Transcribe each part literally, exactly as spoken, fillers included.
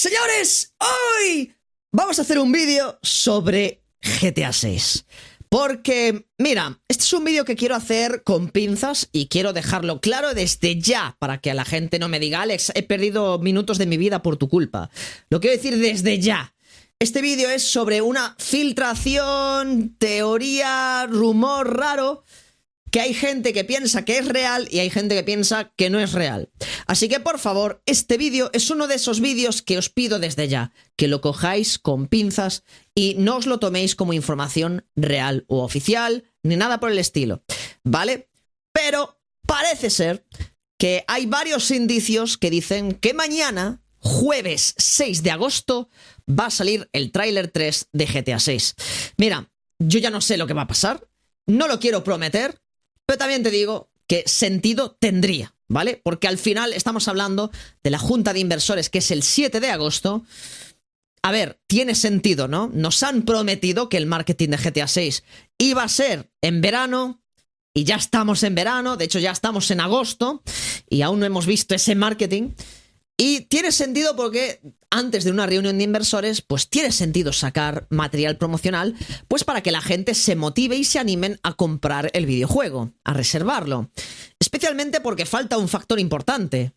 Señores, hoy vamos a hacer un vídeo sobre G T A seis. Porque, mira, este es un vídeo que quiero hacer con pinzas y quiero dejarlo claro desde ya para que la gente no me diga: Alex, he perdido minutos de mi vida por tu culpa. Lo quiero decir desde ya. Este vídeo es sobre una filtración, teoría, rumor raro, que hay gente que piensa que es real y hay gente que piensa que no es real. Así que, por favor, este vídeo es uno de esos vídeos que os pido desde ya, que lo cojáis con pinzas y no os lo toméis como información real o oficial, ni nada por el estilo, ¿vale? Pero parece ser que hay varios indicios que dicen que mañana, jueves seis de agosto, va a salir el tráiler tres de G T A seis. Mira, yo ya no sé lo que va a pasar, no lo quiero prometer, pero también te digo que sentido tendría, ¿vale? Porque al final estamos hablando de la junta de inversores, que es el siete de agosto. A ver, tiene sentido, ¿no? Nos han prometido que el marketing de G T A seis iba a ser en verano, y ya estamos en verano, de hecho ya estamos en agosto, y aún no hemos visto ese marketing. Y tiene sentido porque antes de una reunión de inversores, pues tiene sentido sacar material promocional, pues para que la gente se motive y se animen a comprar el videojuego, a reservarlo. Especialmente porque falta un factor importante.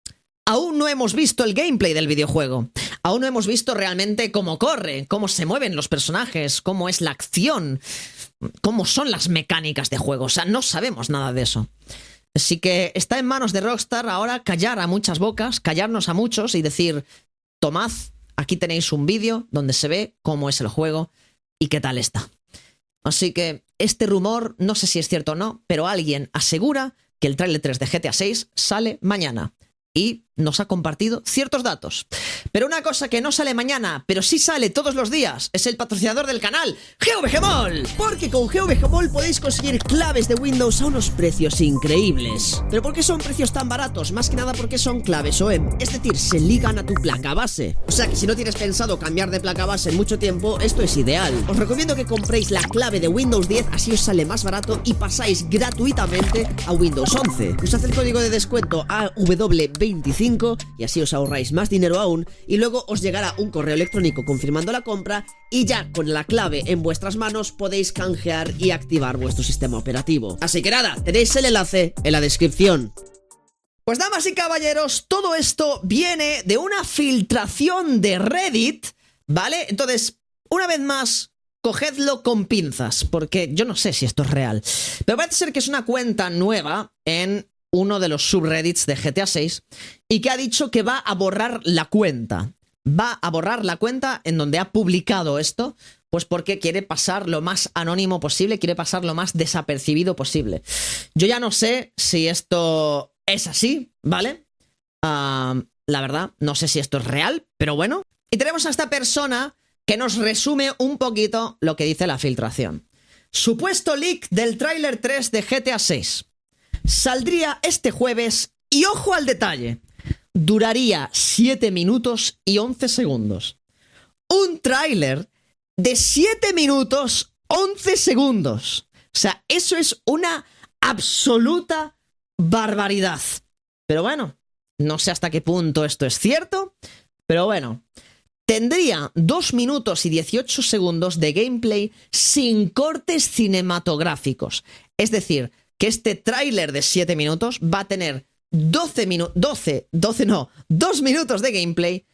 Aún no hemos visto el gameplay del videojuego. Aún no hemos visto realmente cómo corre, cómo se mueven los personajes, cómo es la acción, cómo son las mecánicas de juego. O sea, no sabemos nada de eso. Así que está en manos de Rockstar ahora callar a muchas bocas, callarnos a muchos y decir: tomad, aquí tenéis un vídeo donde se ve cómo es el juego y qué tal está. Así que este rumor, no sé si es cierto o no, pero alguien asegura que el tráiler tres de G T A seis sale mañana. Y nos ha compartido ciertos datos. Pero una cosa que no sale mañana, pero sí sale todos los días, es el patrocinador del canal, G V G Mall. Porque con G V G Mall podéis conseguir claves de Windows a unos precios increíbles. ¿Pero por qué son precios tan baratos? Más que nada porque son claves O E M, es decir, se ligan a tu placa base. O sea que si no tienes pensado cambiar de placa base en mucho tiempo, esto es ideal. Os recomiendo que compréis la clave de Windows diez, así os sale más barato y pasáis gratuitamente a Windows once. Usad el código de descuento A W veinticinco y así os ahorráis más dinero aún, y luego os llegará un correo electrónico confirmando la compra y ya con la clave en vuestras manos podéis canjear y activar vuestro sistema operativo. Así que nada, tenéis el enlace en la descripción. Pues damas y caballeros, todo esto viene de una filtración de Reddit, ¿vale? Entonces, una vez más, cogedlo con pinzas, porque yo no sé si esto es real. Pero parece ser que es una cuenta nueva en uno de los subreddits de G T A seis y que ha dicho que va a borrar la cuenta. Va a borrar la cuenta en donde ha publicado esto, pues porque quiere pasar lo más anónimo posible, quiere pasar lo más desapercibido posible. Yo ya no sé si esto es así, ¿vale? Uh, la verdad, no sé si esto es real, pero bueno. Y tenemos a esta persona que nos resume un poquito lo que dice la filtración. Supuesto leak del tráiler tres de G T A seis. Saldría este jueves y ojo al detalle, duraría siete minutos y once segundos. Un tráiler de siete minutos once segundos. O sea, eso es una absoluta barbaridad. Pero bueno, no sé hasta qué punto esto es cierto, pero bueno. Tendría dos minutos y dieciocho segundos de gameplay sin cortes cinematográficos. Es decir, que este tráiler de siete minutos va a tener doce minutos, doce, doce no, dos minutos de gameplay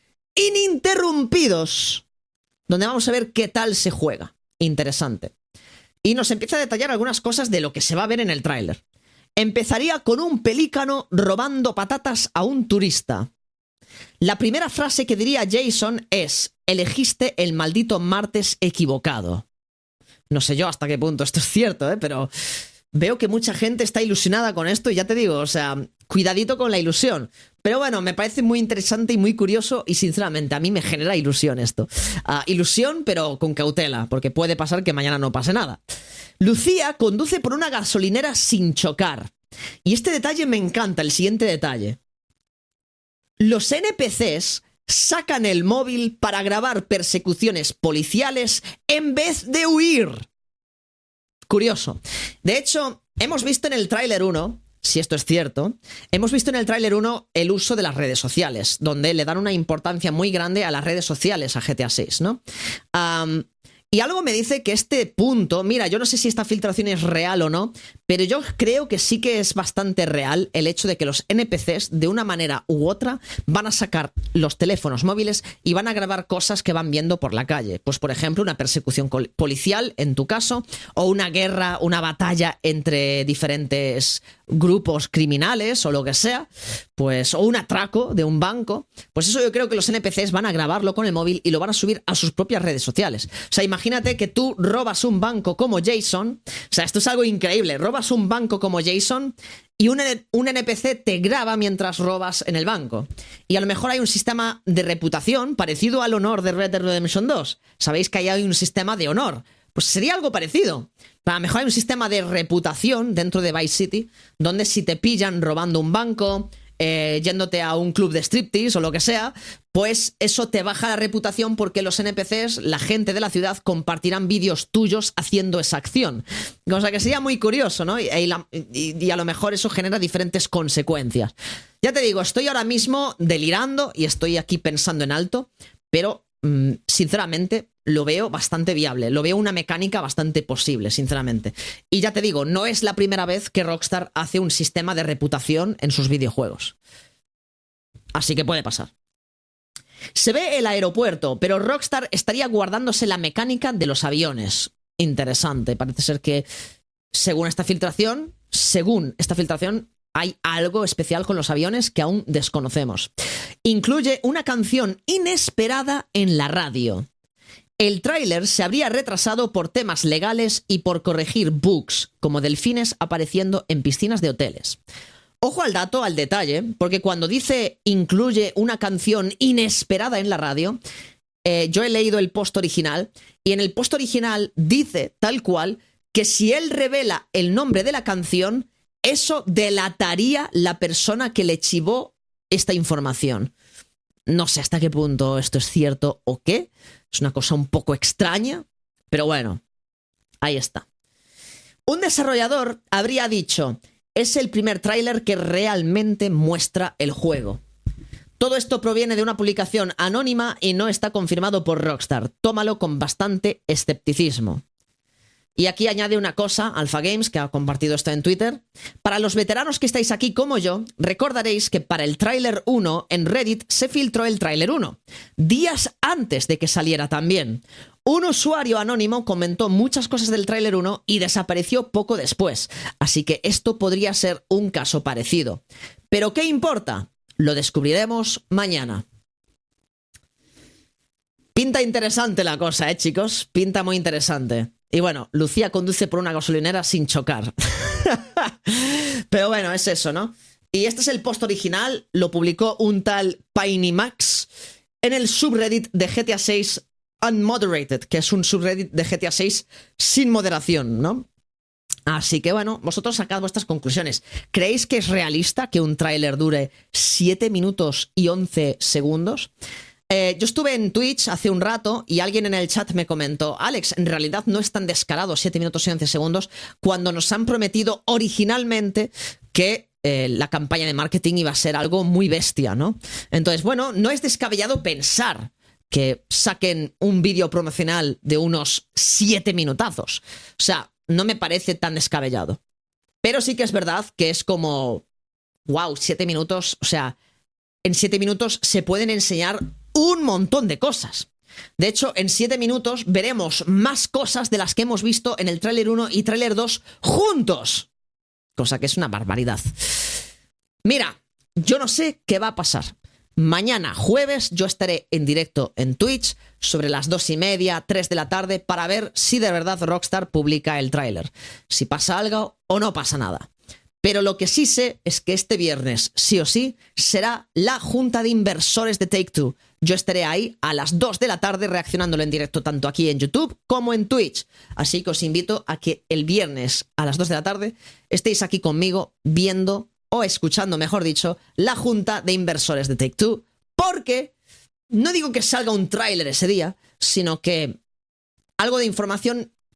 ininterrumpidos, donde vamos a ver qué tal se juega. Interesante. Y nos empieza a detallar algunas cosas de lo que se va a ver en el tráiler. Empezaría con un pelícano robando patatas a un turista. La primera frase que diría Jason es: elegiste el maldito martes equivocado. No sé yo hasta qué punto esto es cierto, ¿eh? Pero veo que mucha gente está ilusionada con esto y ya te digo, o sea, cuidadito con la ilusión. Pero bueno, me parece muy interesante y muy curioso y sinceramente a mí me genera ilusión esto. Uh, ilusión, pero con cautela, porque puede pasar que mañana no pase nada. Lucía conduce por una gasolinera sin chocar. Y este detalle me encanta, el siguiente detalle. Los N P Cs sacan el móvil para grabar persecuciones policiales en vez de huir. Curioso. De hecho, hemos visto en el tráiler uno si esto es cierto, hemos visto en el tráiler uno el uso de las redes sociales, donde le dan una importancia muy grande a las redes sociales a G T A seis, ¿no? Um, y algo me dice que este punto, mira, yo no sé si esta filtración es real o no, pero yo creo que sí que es bastante real el hecho de que los N P Cs, de una manera u otra, van a sacar los teléfonos móviles y van a grabar cosas que van viendo por la calle. Pues, por ejemplo, una persecución policial, en tu caso, o una guerra, una batalla entre diferentes grupos criminales o lo que sea, pues, o un atraco de un banco. Pues eso yo creo que los N P Cs van a grabarlo con el móvil y lo van a subir a sus propias redes sociales. O sea, imagínate que tú robas un banco como Jason. O sea, esto es algo increíble. Robas un banco como Jason y un, un N P C te graba mientras robas en el banco. Y a lo mejor hay un sistema de reputación parecido al honor de Red Dead Redemption dos. Sabéis que ahí hay un sistema de honor. Pues sería algo parecido. A lo mejor hay un sistema de reputación dentro de Vice City, donde si te pillan robando un banco, eh, yéndote a un club de striptease o lo que sea, pues eso te baja la reputación porque los N P Cs, la gente de la ciudad, compartirán vídeos tuyos haciendo esa acción. O sea que sería muy curioso, ¿no? Y, y, la, y, y a lo mejor eso genera diferentes consecuencias. Ya te digo, estoy ahora mismo delirando y estoy aquí pensando en alto, pero mmm, sinceramente lo veo bastante viable, lo veo una mecánica bastante posible, sinceramente. Y ya te digo, no es la primera vez que Rockstar hace un sistema de reputación en sus videojuegos. Así que puede pasar. Se ve el aeropuerto, pero Rockstar estaría guardándose la mecánica de los aviones. Interesante, parece ser que, según esta filtración, según esta filtración, hay algo especial con los aviones que aún desconocemos. Incluye una canción inesperada en la radio. El tráiler se habría retrasado por temas legales y por corregir bugs, como delfines apareciendo en piscinas de hoteles. Ojo al dato, al detalle, porque cuando dice incluye una canción inesperada en la radio, eh, yo he leído el post original, y en el post original dice, tal cual, que si él revela el nombre de la canción, eso delataría la persona que le chivó esta información. No sé hasta qué punto esto es cierto o qué. Es una cosa un poco extraña, pero bueno, ahí está. Un desarrollador habría dicho, es el primer tráiler que realmente muestra el juego. Todo esto proviene de una publicación anónima y no está confirmado por Rockstar. Tómalo con bastante escepticismo. Y aquí añade una cosa, Alpha Games, que ha compartido esto en Twitter. Para los veteranos que estáis aquí como yo, recordaréis que para el tráiler uno en Reddit se filtró el tráiler uno, días antes de que saliera también. Un usuario anónimo comentó muchas cosas del tráiler uno y desapareció poco después, así que esto podría ser un caso parecido. ¿Pero qué importa? Lo descubriremos mañana. Pinta interesante la cosa, ¿eh, chicos? Pinta muy interesante. Y bueno, Lucía conduce por una gasolinera sin chocar. Pero bueno, es eso, ¿no? Y este es el post original, lo publicó un tal PainyMax en el subreddit de G T A seis Unmoderated, que es un subreddit de G T A seis sin moderación, ¿no? Así que bueno, vosotros sacad vuestras conclusiones. ¿Creéis que es realista que un tráiler dure siete minutos y once segundos? Eh, yo estuve en Twitch hace un rato y alguien en el chat me comentó, Alex, en realidad no es tan descarado siete minutos y once segundos cuando nos han prometido originalmente que eh, la campaña de marketing iba a ser algo muy bestia, ¿no? Entonces, bueno, no es descabellado pensar que saquen un vídeo promocional de unos siete minutazos. O sea, no me parece tan descabellado. Pero sí que es verdad que es como, wow, siete minutos, o sea, en siete minutos se pueden enseñar un montón de cosas. De hecho, en siete minutos veremos más cosas de las que hemos visto en el tráiler uno y tráiler dos juntos. Cosa que es una barbaridad. Mira, yo no sé qué va a pasar. Mañana, jueves, yo estaré en directo en Twitch sobre las dos y media, tres de la tarde, para ver si de verdad Rockstar publica el tráiler. Si pasa algo o no pasa nada. Pero lo que sí sé es que este viernes, sí o sí, será la junta de inversores de Take-Two. Yo estaré ahí a las dos de la tarde reaccionándolo en directo tanto aquí en YouTube como en Twitch. Así que os invito a que el viernes a las dos de la tarde estéis aquí conmigo viendo, o escuchando, mejor dicho, la junta de inversores de Take-Two. Porque no digo que salga un tráiler ese día, sino que algo de información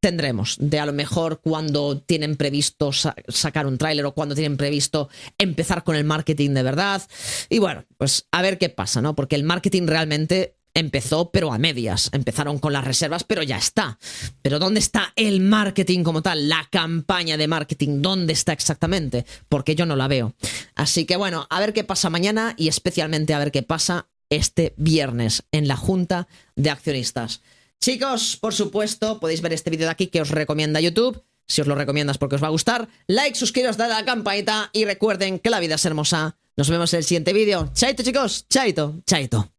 tendremos de a lo mejor cuando tienen previsto sa sacar un tráiler o cuando tienen previsto empezar con el marketing de verdad. Y bueno, pues a ver qué pasa, ¿no? Porque el marketing realmente empezó, pero a medias. Empezaron con las reservas, pero ya está. Pero ¿dónde está el marketing como tal? La campaña de marketing, ¿dónde está exactamente? Porque yo no la veo. Así que bueno, a ver qué pasa mañana y especialmente a ver qué pasa este viernes en la Junta de Accionistas. Chicos, por supuesto, podéis ver este vídeo de aquí que os recomienda YouTube. Si os lo recomiendas porque os va a gustar, like, suscribiros, dale a la campanita y recuerden que la vida es hermosa. Nos vemos en el siguiente vídeo. Chaito, chicos. Chaito, chaito.